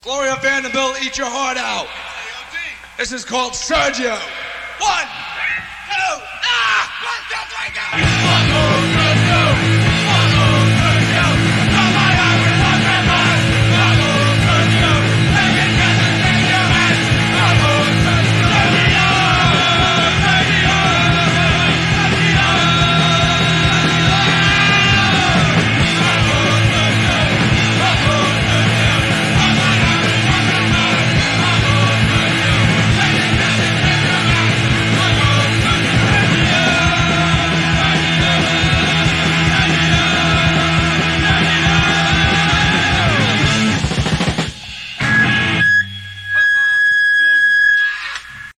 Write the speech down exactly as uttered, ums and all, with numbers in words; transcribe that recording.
Gloria Vanderbilt, eat your heart out. This is called Sergio. One, two, ah! One, two, three, go!